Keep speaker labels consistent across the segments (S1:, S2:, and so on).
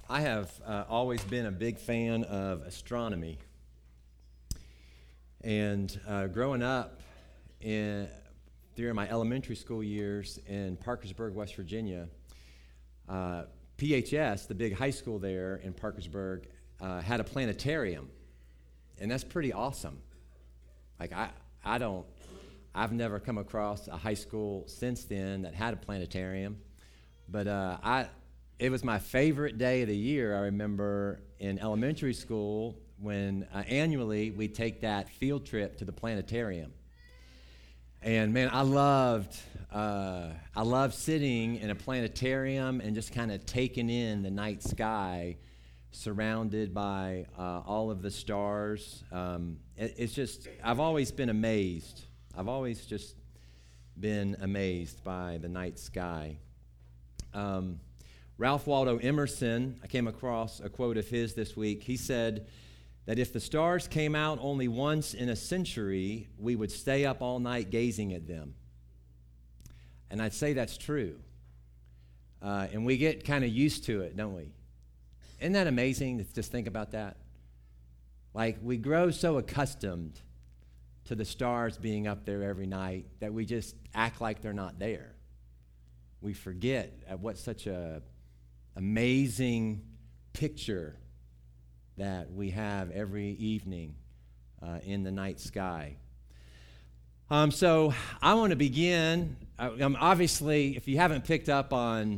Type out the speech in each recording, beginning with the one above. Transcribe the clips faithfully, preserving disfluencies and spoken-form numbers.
S1: I have uh, always been a big fan of astronomy. And uh, growing up in, during my elementary school years in Parkersburg, West Virginia, uh, P H S, the big high school there in Parkersburg, uh, had a planetarium. And that's pretty awesome. Like, I, I don't, I've never come across a high school since then that had a planetarium. But uh, I, it was my favorite day of the year. I remember in elementary school when uh, annually we take that field trip to the planetarium. And man, I loved, uh, I loved sitting in a planetarium and just kind of taking in the night sky, surrounded by uh, all of the stars. Um, it, it's just, I've always been amazed. I've always just been amazed by the night sky. Um, Ralph Waldo Emerson, I came across a quote of his this week. He said that if the stars came out only once in a century, we would stay up all night gazing at them. And I'd say that's true. Uh, and we get kind of used to it, don't we? Isn't that amazing to just think about that? Like, we grow so accustomed to the stars being up there every night that we just act like they're not there. We forget at what such a amazing picture that we have every evening uh, in the night sky. Um, so I want to begin. Uh, um, obviously, if you haven't picked up on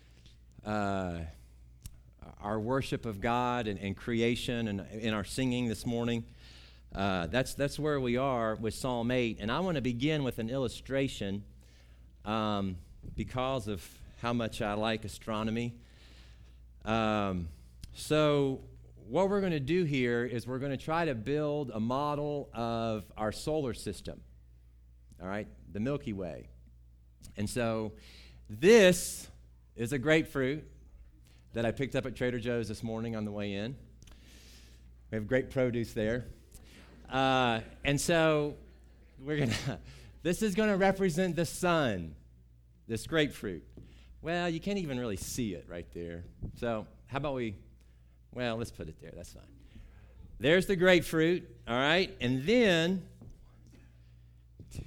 S1: uh, our worship of God and, and creation and in our singing this morning, uh, that's that's where we are with Psalm eight. And I want to begin with an illustration um, because of how much I like astronomy. Um, so what we're going to do here is we're going to try to build a model of our solar system, all right, the Milky Way. And so this is a grapefruit that I picked up at Trader Joe's this morning on the way in. We have great produce there. Uh, and so we're going to, this is going to represent the sun, this grapefruit. Well, you can't even really see it right there. So how about we, well, let's put it there. That's fine. There's the grapefruit, all right? And then, two,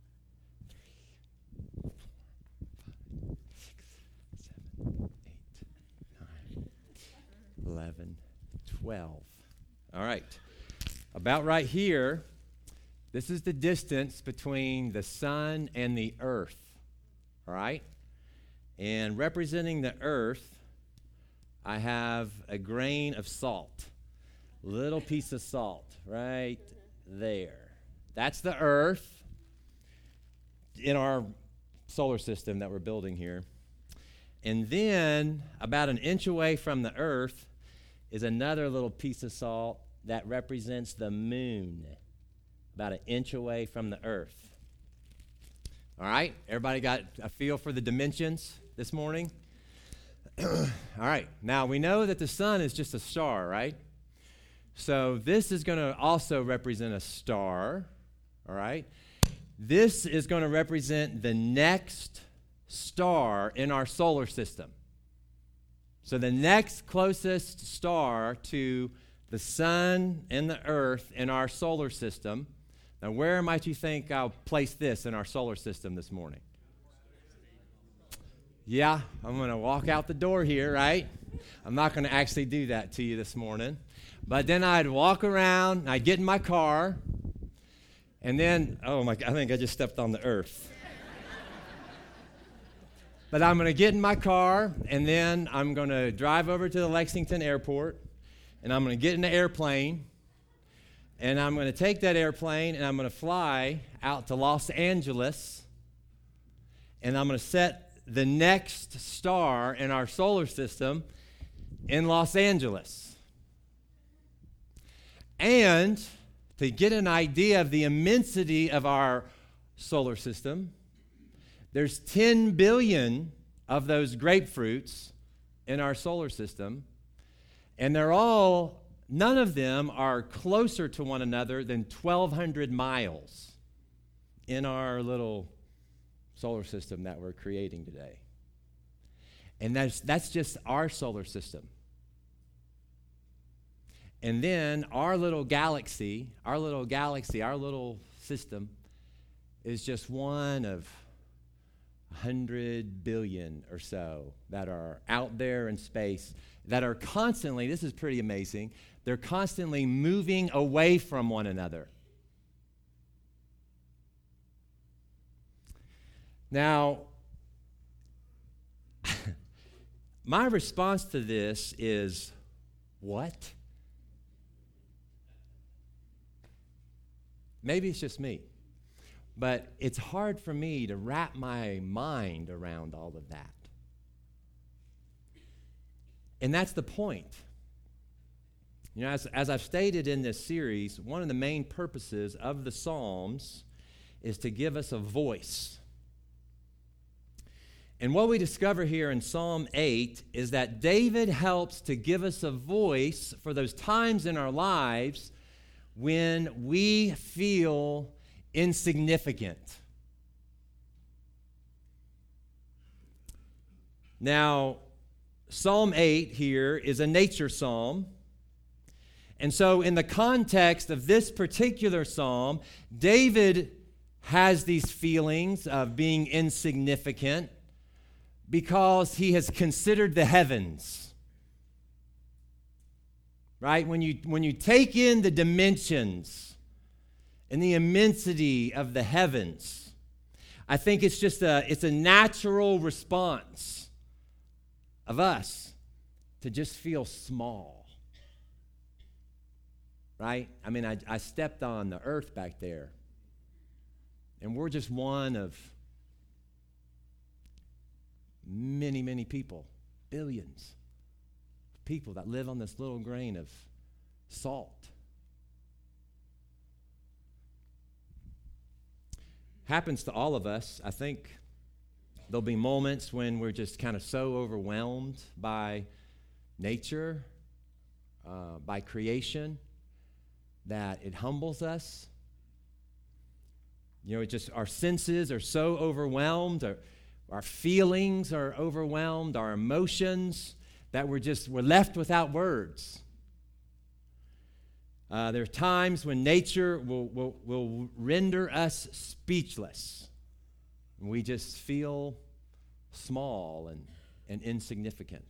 S1: three, four, five, six, seven, eight, nine, eleven, twelve. All right. About right here, this is the distance between the sun and the earth, all right? And representing the earth, I have a grain of salt, little piece of salt right there. That's the earth in our solar system that we're building here. And then about an inch away from the earth is another little piece of salt that represents the moon, about an inch away from the earth. All right, everybody got a feel for the dimensions this morning? All right, now we know that the sun is just a star, right? So this is going to also represent a star, all right? This is going to represent the next star in our solar system. So the next closest star to the sun and the earth in our solar system. Now, where might you think I'll place this in our solar system this morning? Yeah, I'm going to walk out the door here, right? I'm not going to actually do that to you this morning. But then I'd walk around, I'd get in my car, and then, oh my, I think I just stepped on the earth. But I'm going to get in my car, and then I'm going to drive over to the Lexington airport, and I'm going to get in the airplane, and I'm going to take that airplane, and I'm going to fly out to Los Angeles, and I'm going to set the next star in our solar system in Los Angeles. And to get an idea of the immensity of our solar system, there's ten billion of those grapefruits in our solar system, and they're all, none of them are closer to one another than twelve hundred miles in our little solar system that we're creating today. And that's that's just our solar system. And then our little galaxy, our little galaxy, our little system is just one of one hundred billion or so that are out there in space that are constantly, this is pretty amazing, they're constantly moving away from one another. Now, my response to this is, what? Maybe it's just me, but it's hard for me to wrap my mind around all of that. And that's the point. You know, as, as I've stated in this series, one of the main purposes of the Psalms is to give us a voice. And what we discover here in Psalm eight is that David helps to give us a voice for those times in our lives when we feel insignificant. Now, Psalm eight here is a nature psalm. And so in the context of this particular psalm, David has these feelings of being insignificant because he has considered the heavens. Right? When you, when you take in the dimensions and the immensity of the heavens, I think it's just a, it's a natural response of us to just feel small. Right? I mean, I, I stepped on the earth back there, and we're just one of many, many people, billions of people that live on this little grain of salt. Happens to all of us. I think there'll be moments when we're just kind of so overwhelmed by nature, uh, by creation, that it humbles us. You know, it just, our senses are so overwhelmed, or our feelings are overwhelmed, our emotions, that we're just, we're left without words. Uh, there are times when nature will, will, will render us speechless. We just feel small and, and insignificant.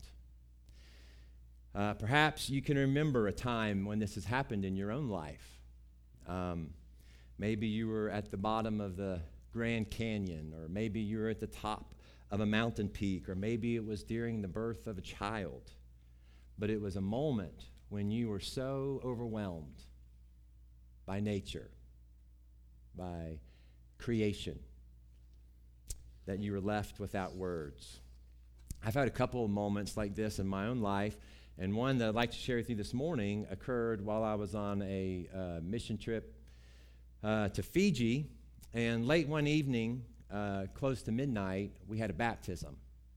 S1: Uh, perhaps you can remember a time when this has happened in your own life. Um, maybe you were at the bottom of the Grand Canyon, or maybe you were at the top of a mountain peak, or maybe it was during the birth of a child. But it was a moment when you were so overwhelmed by nature, by creation, that you were left without words. I've had a couple of moments like this in my own life, and one that I'd like to share with you this morning occurred while I was on a uh, mission trip uh, to Fiji. And late one evening, uh, close to midnight, we had a baptism.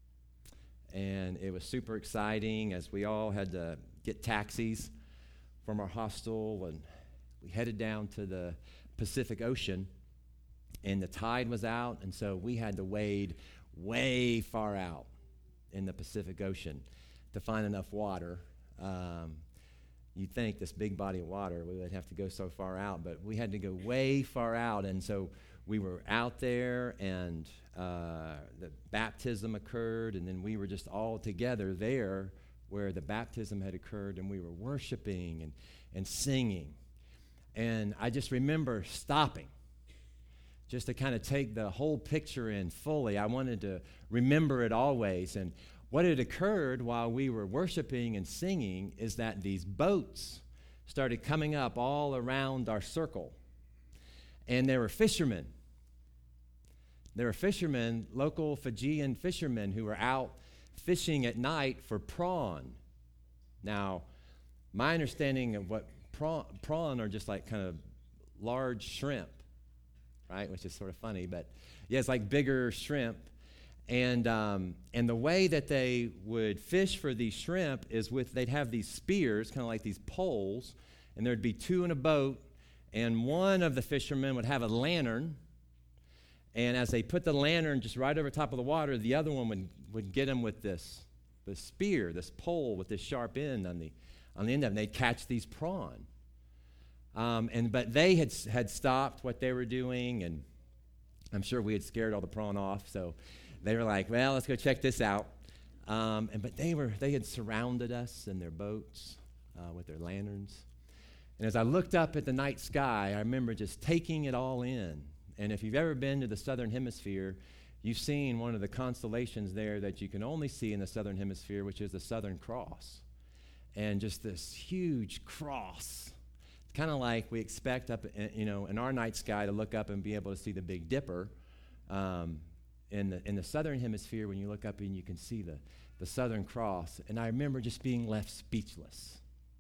S1: And it was super exciting as we all had to get taxis from our hostel, and we headed down to the Pacific Ocean. And the tide was out, and so we had to wade way far out in the Pacific Ocean to find enough water. Um, You'd think this big body of water, we would have to go so far out, but we had to go way far out. And so we were out there, and uh, the baptism occurred, and then we were just all together there where the baptism had occurred, and we were worshiping and, and singing. And I just remember stopping just to kind of take the whole picture in fully. I wanted to remember it always. And what had occurred while we were worshiping and singing is that these boats started coming up all around our circle. And there were fishermen. There were fishermen, local Fijian fishermen, who were out fishing at night for prawn. Now, my understanding of what prawn, prawn are just like kind of large shrimp, right? Which is sort of funny, but yeah, it's like bigger shrimp. And um, and the way that they would fish for these shrimp is with, they'd have these spears, kind of like these poles, and there'd be two in a boat, and one of the fishermen would have a lantern, and as they put the lantern just right over top of the water, the other one would, would get him with this, this spear, this pole with this sharp end on the on the end of them. They'd catch these prawn. Um, and but they had had stopped what they were doing, and I'm sure we had scared all the prawn off. So they were like, "Well, let's go check this out." Um, and but they were they had surrounded us in their boats uh, with their lanterns. And as I looked up at the night sky, I remember just taking it all in. And if you've ever been to the Southern Hemisphere, you've seen one of the constellations there that you can only see in the Southern Hemisphere, which is the Southern Cross. And just this huge cross, kind of like we expect up, you know, in our night sky to look up and be able to see the Big Dipper. Um, in the in the Southern Hemisphere, when you look up and you can see the, the Southern Cross. And I remember just being left speechless.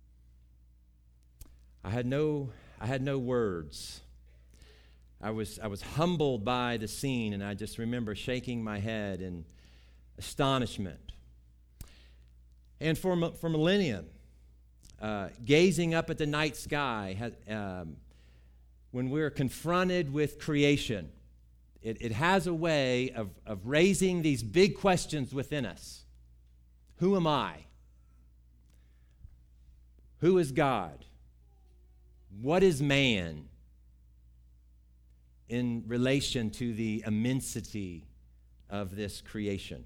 S1: I had no I had no words. I was I was humbled by the scene, and I just remember shaking my head in astonishment. And for for millennia, uh, gazing up at the night sky, has, um, when we're confronted with creation, it, it has a way of, of raising these big questions within us. Who am I? Who is God? What is man in relation to the immensity of this creation?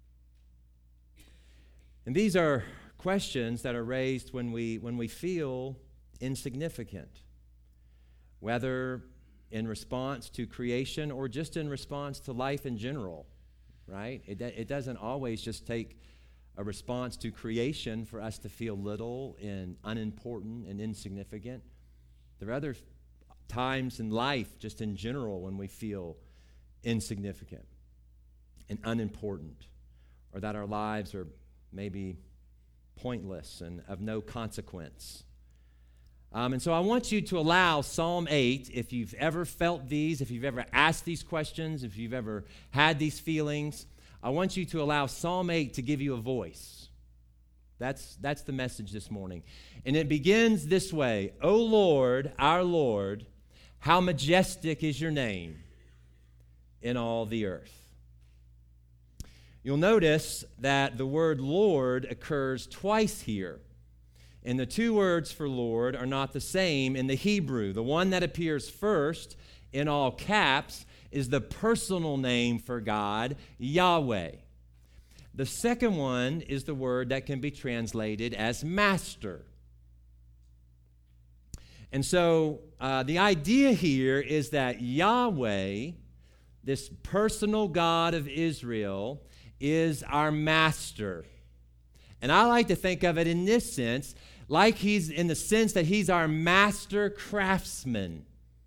S1: And these are questions that are raised when we when we feel insignificant, whether in response to creation or just in response to life in general, right? It, it doesn't always just take a response to creation for us to feel little and unimportant and insignificant. There are other times in life, just in general, when we feel insignificant and unimportant, or that our lives are maybe pointless and of no consequence. Um, and so I want you to allow Psalm eight, if you've ever felt these, if you've ever asked these questions, if you've ever had these feelings, I want you to allow Psalm eight to give you a voice. That's, that's the message this morning. And it begins this way: O Lord, our Lord, how majestic is your name in all the earth. You'll notice that the word Lord occurs twice here. And the two words for Lord are not the same in the Hebrew. The one that appears first in all caps is the personal name for God, Yahweh. The second one is the word that can be translated as master. And so uh, the idea here is that Yahweh, this personal God of Israel, is our master. And I like to think of it in this sense, like he's in the sense that he's our master craftsman.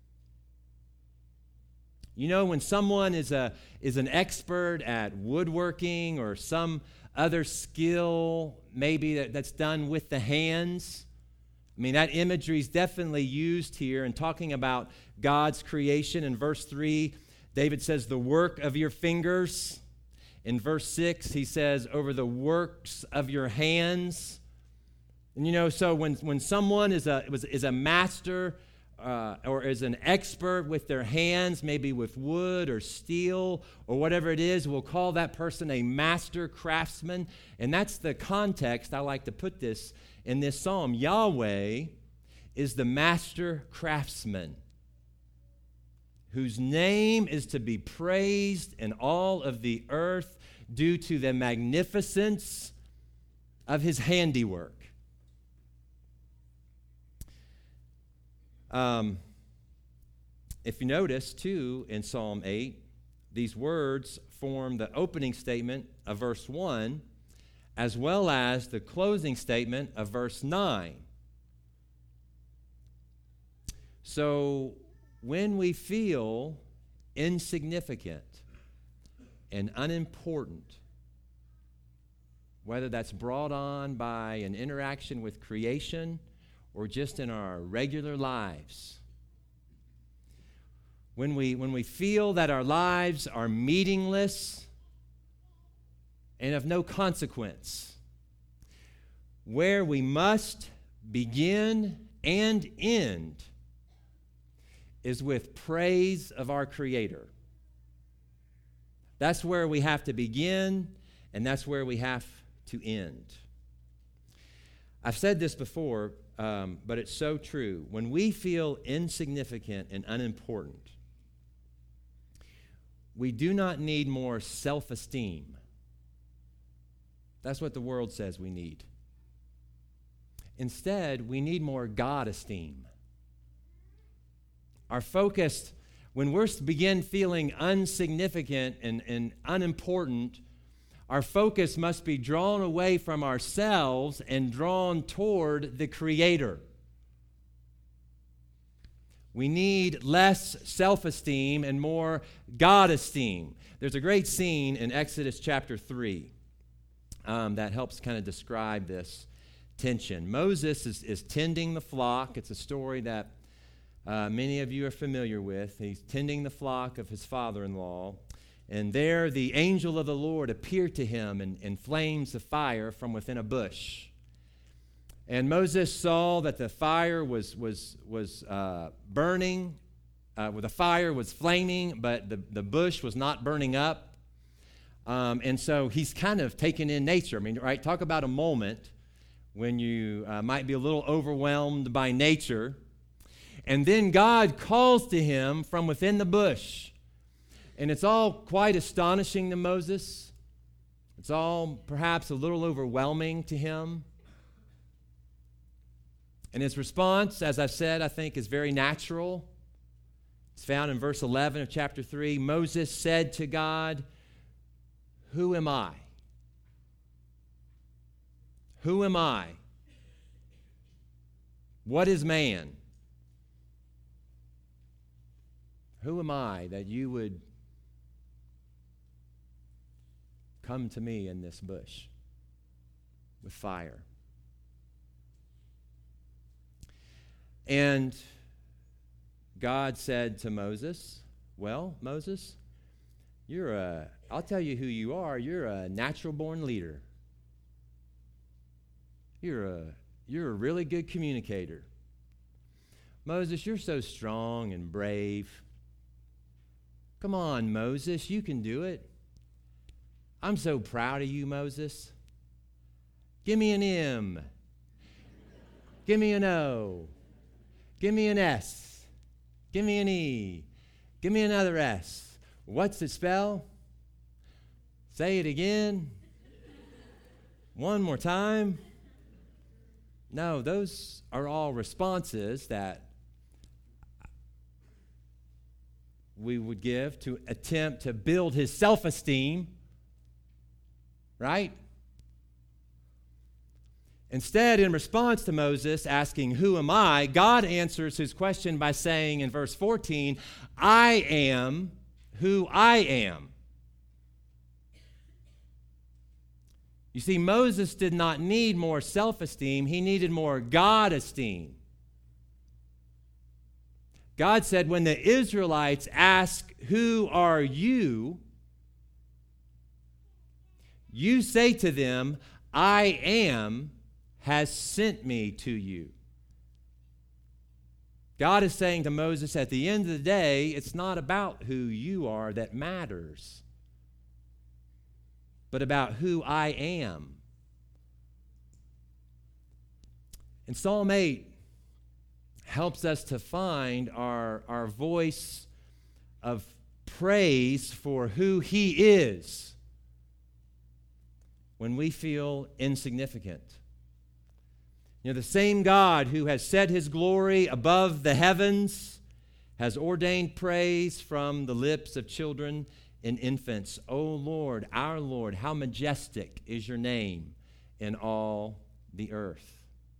S1: You know, when someone is a is an expert at woodworking or some other skill, maybe that, that's done with the hands. I mean, that imagery is definitely used here in talking about God's creation. In verse three, David says, the work of your fingers. In verse six, he says, over the works of your hands. And you know, so when, when someone is a, is a master uh, or is an expert with their hands, maybe with wood or steel or whatever it is, we'll call that person a master craftsman. And that's the context I like to put this in this psalm. Yahweh is the master craftsman, whose name is to be praised in all of the earth due to the magnificence of his handiwork. Um, if you notice, too, in Psalm eight, these words form the opening statement of verse one, as well as the closing statement of verse nine. So, when we feel insignificant and unimportant, whether that's brought on by an interaction with creation or just in our regular lives, when we, when we feel that our lives are meaningless and of no consequence, where we must begin and end is with praise of our Creator. That's where we have to begin, and that's where we have to end. I've said this before, um, but it's so true. When we feel insignificant and unimportant, we do not need more self-esteem. That's what the world says we need. Instead, we need more God-esteem. Our focus, when we begin feeling insignificant and, and unimportant, our focus must be drawn away from ourselves and drawn toward the Creator. We need less self-esteem and more God-esteem. There's a great scene in Exodus chapter three um, that helps kind of describe this tension. Moses is, is tending the flock. It's a story that uh, many of you are familiar with. He's tending the flock of his father-in-law. And there the angel of the Lord appeared to him in, in flames of fire from within a bush. And Moses saw that the fire was, was, was uh, burning, uh, where the fire was flaming, but the, the bush was not burning up. Um, and so he's kind of taken in nature. I mean, right, talk about a moment when you uh, might be a little overwhelmed by nature. And then God calls to him from within the bush. And it's all quite astonishing to Moses. It's all perhaps a little overwhelming to him. And his response, as I've said, I think is very natural. It's found in verse eleven of chapter three. Moses said to God, "Who am I? Who am I? What is man? Who am I that you would come to me in this bush with fire?" And God said to Moses, "Well, Moses, you're a, I'll tell you who you are. You're a natural-born leader. You're a, you're a really good communicator. Moses, you're so strong and brave. Come on, Moses, you can do it. I'm so proud of you, Moses. Give me an M. Give me an O. Give me an S. Give me an E. Give me another S. What's it spell? Say it again. One more time. No, those are all responses that we would give to attempt to build his self-esteem, right? Instead, in response to Moses asking, "Who am I?" God answers his question by saying in verse fourteen, "I am who I am." You see, Moses did not need more self-esteem. He needed more God-esteem. God said, when the Israelites ask, "Who are you?" you say to them, "I am has sent me to you." God is saying to Moses, at the end of the day, it's not about who you are that matters, but about who I am. And Psalm eight helps us to find our, our voice of praise for who he is when we feel insignificant. You know, the same God who has set his glory above the heavens has ordained praise from the lips of children and infants. O Lord, our Lord, how majestic is your name in all the earth.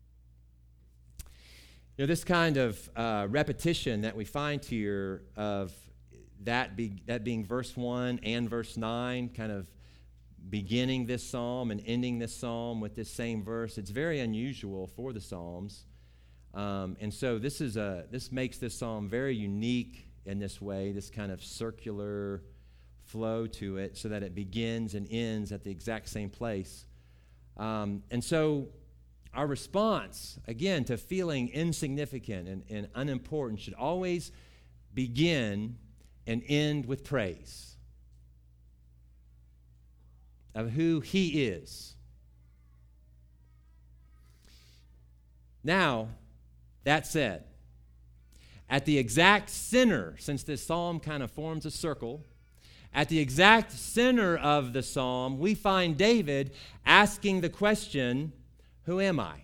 S1: You know, this kind of uh, repetition that we find here of that, be, that being verse one and verse nine, kind of beginning this psalm and ending this psalm with this same verse, it's very unusual for the Psalms. Um, and so this is a this makes this psalm very unique in this way, this kind of circular flow to it, so that it begins and ends at the exact same place. Um, and so our response, again, to feeling insignificant and, and unimportant should always begin and end with praise of who he is. Now, that said, at the exact center, since this psalm kind of forms a circle, at the exact center of the psalm, we find David asking the question, who am I?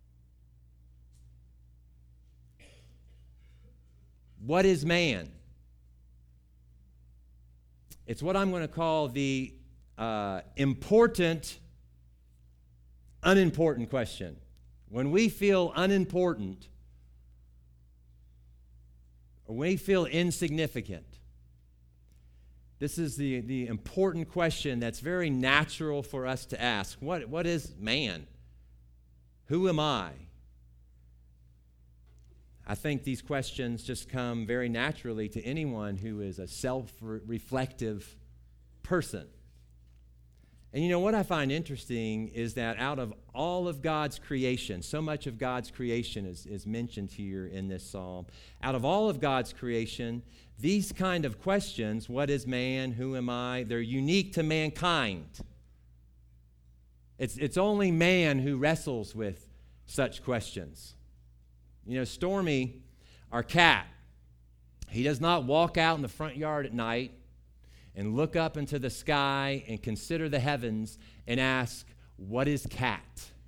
S1: What is man? It's what I'm going to call the uh, important, unimportant question. When we feel unimportant, or when we feel insignificant, this is the, the important question that's very natural for us to ask. What, what is man? Who am I? I think these questions just come very naturally to anyone who is a self-reflective person. And you know what I find interesting is that out of all of God's creation, so much of God's creation is, is mentioned here in this psalm. Out of all of God's creation, these kind of questions, what is man, who am I, they're unique to mankind. It's, it's only man who wrestles with such questions. You know, Stormy, our cat, he does not walk out in the front yard at night and look up into the sky and consider the heavens and ask, what is cat?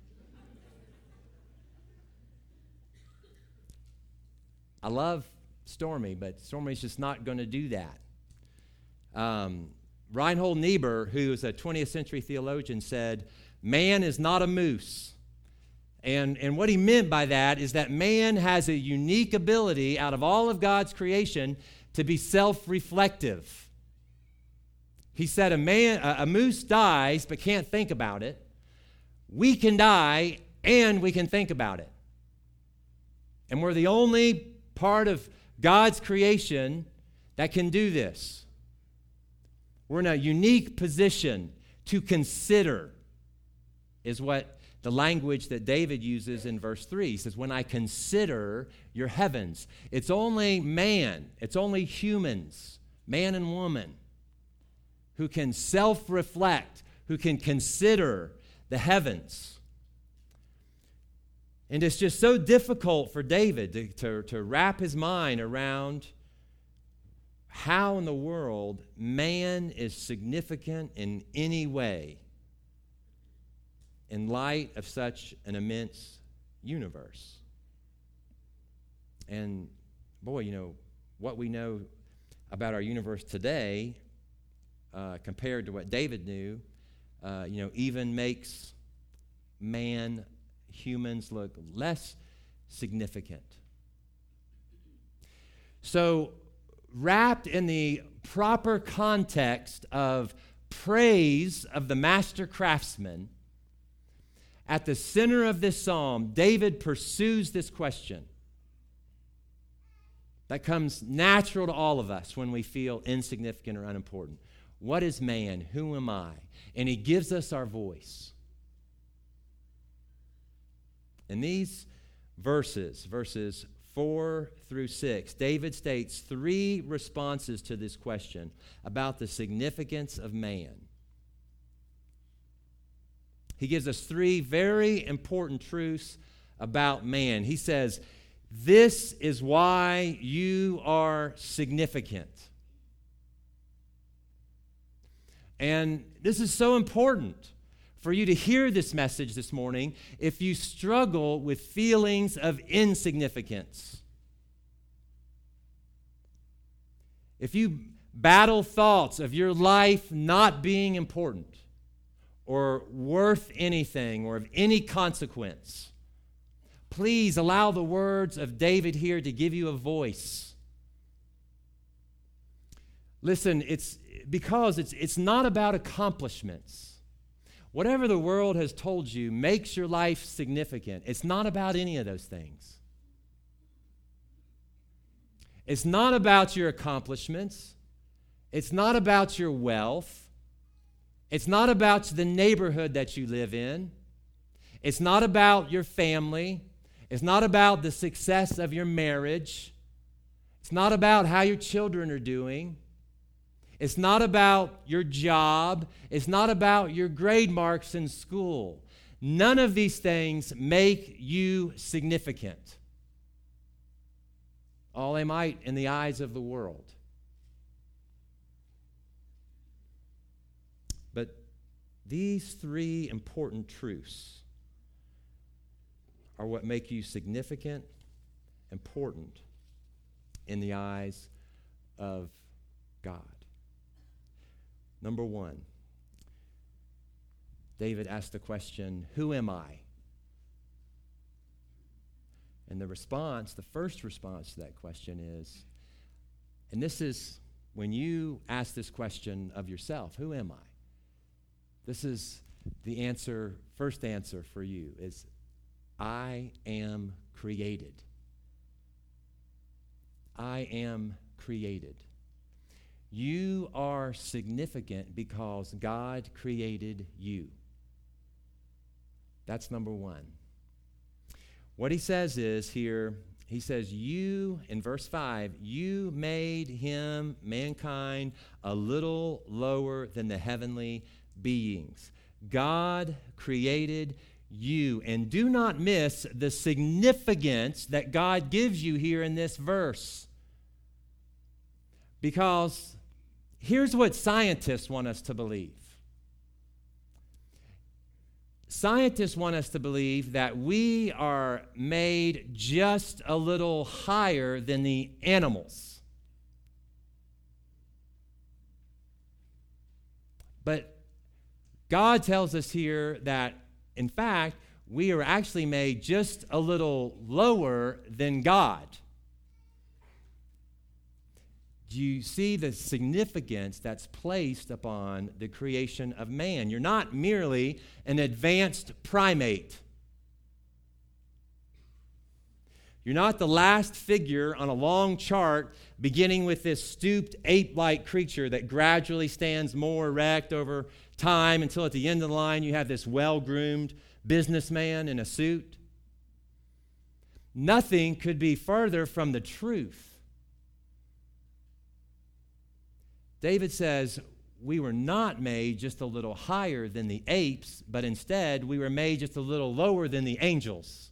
S1: I love Stormy, but Stormy's just not going to do that. Um, Reinhold Niebuhr, who is a twentieth century theologian, said, man is not a moose. And, and what he meant by that is that man has a unique ability out of all of God's creation to be self-reflective. He said a man, a, a moose dies but can't think about it. We can die and we can think about it. And we're the only part of God's creation that can do this. We're in a unique position to consider, is what the language that David uses in verse three. He says, when I consider your heavens. It's only man, it's only humans, man and woman, who can self-reflect, who can consider the heavens. And it's just so difficult for David to, to, to wrap his mind around how in the world man is significant in any way in light of such an immense universe. And boy, you know, what we know about our universe today uh, compared to what David knew, uh, you know, even makes man, humans look less significant. So, wrapped in the proper context of praise of the master craftsman, at the center of this psalm, David pursues this question that comes natural to all of us when we feel insignificant or unimportant. What is man? Who am I? And he gives us our voice. In these verses, verses four through six, David states three responses to this question about the significance of man. He gives us three very important truths about man. He says, this is why you are significant. And this is so important for you to hear this message this morning if you struggle with feelings of insignificance. If you battle thoughts of your life not being important or worth anything or of any consequence, please allow the words of David here to give you a voice. Listen, it's because it's, it's not about accomplishments. Whatever the world has told you makes your life significant. It's not about any of those things. It's not about your accomplishments. It's not about your wealth. It's not about the neighborhood that you live in. It's not about your family. It's not about the success of your marriage. It's not about how your children are doing. It's not about your job. It's not about your grade marks in school. None of these things make you significant. All they might in the eyes of the world. But these three important truths are what make you significant, important in the eyes of God. Number one, David asked the question, who am I? And the response, the first response to that question is, and this is when you ask this question of yourself, who am I? This is the answer, first answer for you is, I am created. I am created. You are significant because God created you. That's number one. What he says is here, he says, you, in verse five, you made him, mankind, a little lower than the heavenly beings. God created you. And do not miss the significance that God gives you here in this verse. Because here's what scientists want us to believe. Scientists want us to believe that we are made just a little higher than the animals. But God tells us here that, in fact, we are actually made just a little lower than God. Do you see the significance that's placed upon the creation of man? You're not merely an advanced primate. You're not the last figure on a long chart beginning with this stooped ape-like creature that gradually stands more erect over time until at the end of the line you have this well-groomed businessman in a suit. Nothing could be further from the truth. David says, we were not made just a little higher than the apes, but instead we were made just a little lower than the angels.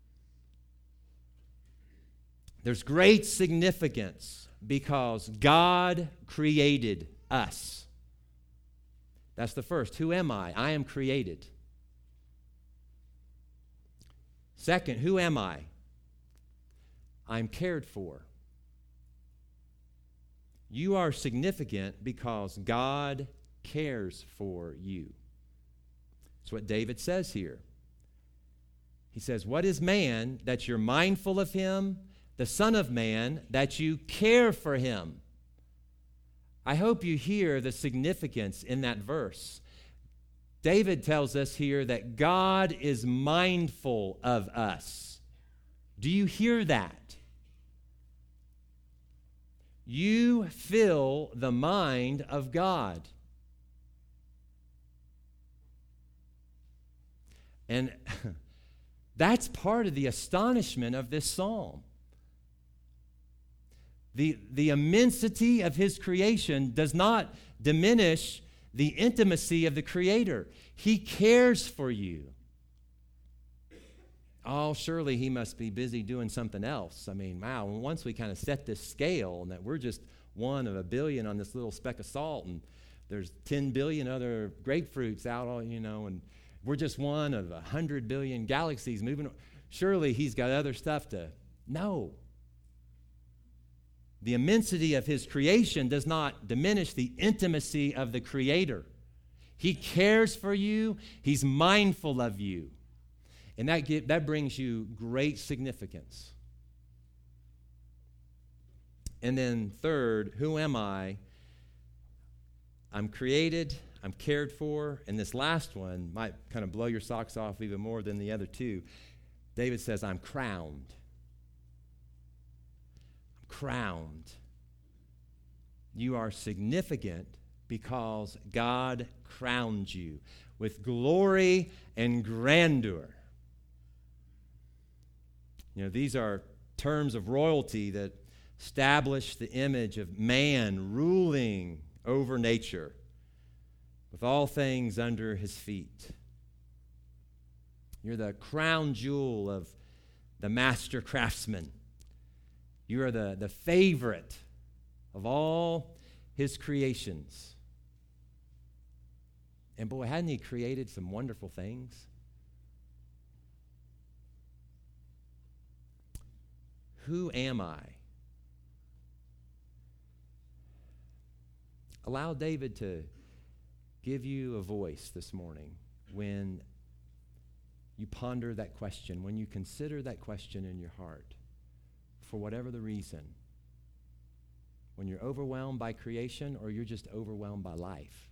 S1: There's great significance because God created us. That's the first. Who am I? I am created. Second, who am I? I'm cared for. You are significant because God cares for you. That's what David says here. He says, what is man that you're mindful of him? The Son of Man that you care for him. I hope you hear the significance in that verse. David tells us here that God is mindful of us. Do you hear that? You fill the mind of God. And that's part of the astonishment of this psalm. The, the immensity of his creation does not diminish the intimacy of the Creator. He cares for you. Oh, surely he must be busy doing something else. I mean, wow, once we kind of set this scale and that we're just one of a billion on this little speck of salt and there's ten billion other grapefruits out, all you know, and we're just one of a hundred billion galaxies moving. Surely he's got other stuff to know. The immensity of his creation does not diminish the intimacy of the Creator. He cares for you. He's mindful of you. And that, get, that brings you great significance. And then third, who am I? I'm created, I'm cared for. And this last one might kind of blow your socks off even more than the other two. David says, I'm crowned. I'm crowned. You are significant because God crowned you with glory and grandeur. You know, these are terms of royalty that establish the image of man ruling over nature with all things under his feet. You're the crown jewel of the master craftsman. You are the, the favorite of all his creations. And boy, hadn't he created some wonderful things? Who am I? Allow David to give you a voice this morning when you ponder that question, when you consider that question in your heart, for whatever the reason, when you're overwhelmed by creation or you're just overwhelmed by life.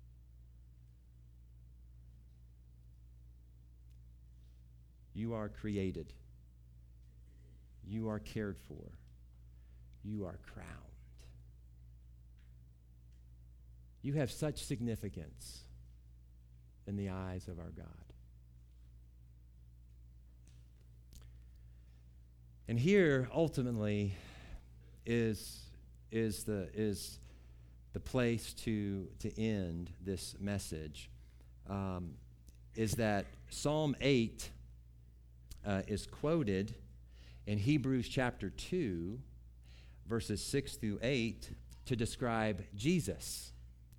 S1: You are created. You are cared for. You are crowned. You have such significance in the eyes of our God. And here, ultimately, is, is, the, is the place to, to end this message, um, is that Psalm eight uh, is quoted in Hebrews chapter two, verses six through eight, to describe Jesus.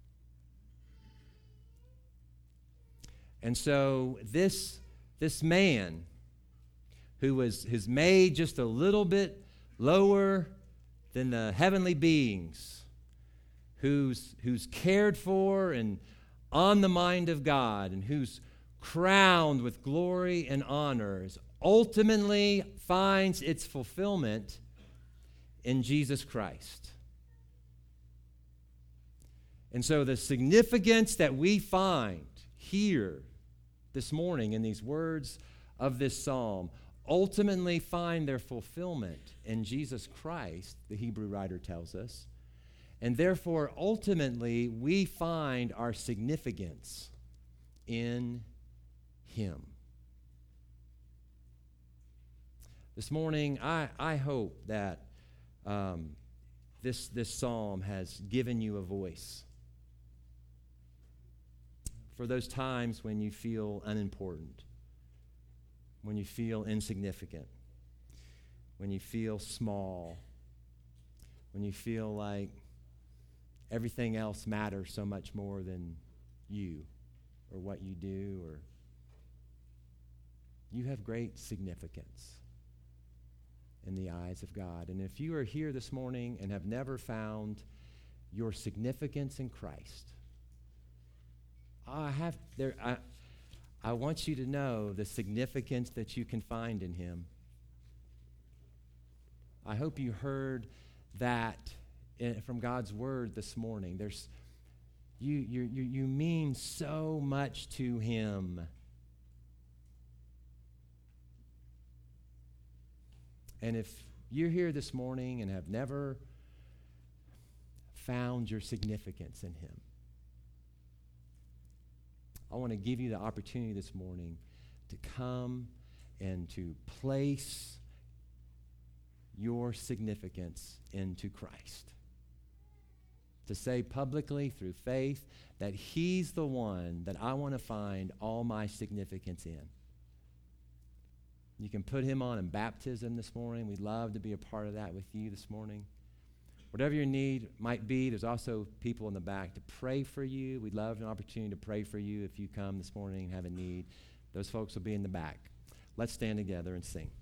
S1: And so this, this man who was who's made just a little bit lower than the heavenly beings, who's, who's cared for and on the mind of God, and who's crowned with glory and honors, ultimately finds its fulfillment in Jesus Christ. And so the significance that we find here this morning in these words of this psalm ultimately find their fulfillment in Jesus Christ, the Hebrew writer tells us, and therefore ultimately we find our significance in him. This morning, I, I hope that um, this, this psalm has given you a voice for those times when you feel unimportant, when you feel insignificant, when you feel small, when you feel like everything else matters so much more than you or what you do, or you have great significance in the eyes of God. And if you are here this morning and have never found your significance in Christ, I have there I I want you to know the significance that you can find in him. I hope you heard that in, from God's word this morning. There's you you you you mean so much to him. And if you're here this morning and have never found your significance in him, I want to give you the opportunity this morning to come and to place your significance into Christ. To say publicly through faith that he's the one that I want to find all my significance in. You can put him on in baptism this morning. We'd love to be a part of that with you this morning. Whatever your need might be, there's also people in the back to pray for you. We'd love an opportunity to pray for you if you come this morning and have a need. Those folks will be in the back. Let's stand together and sing.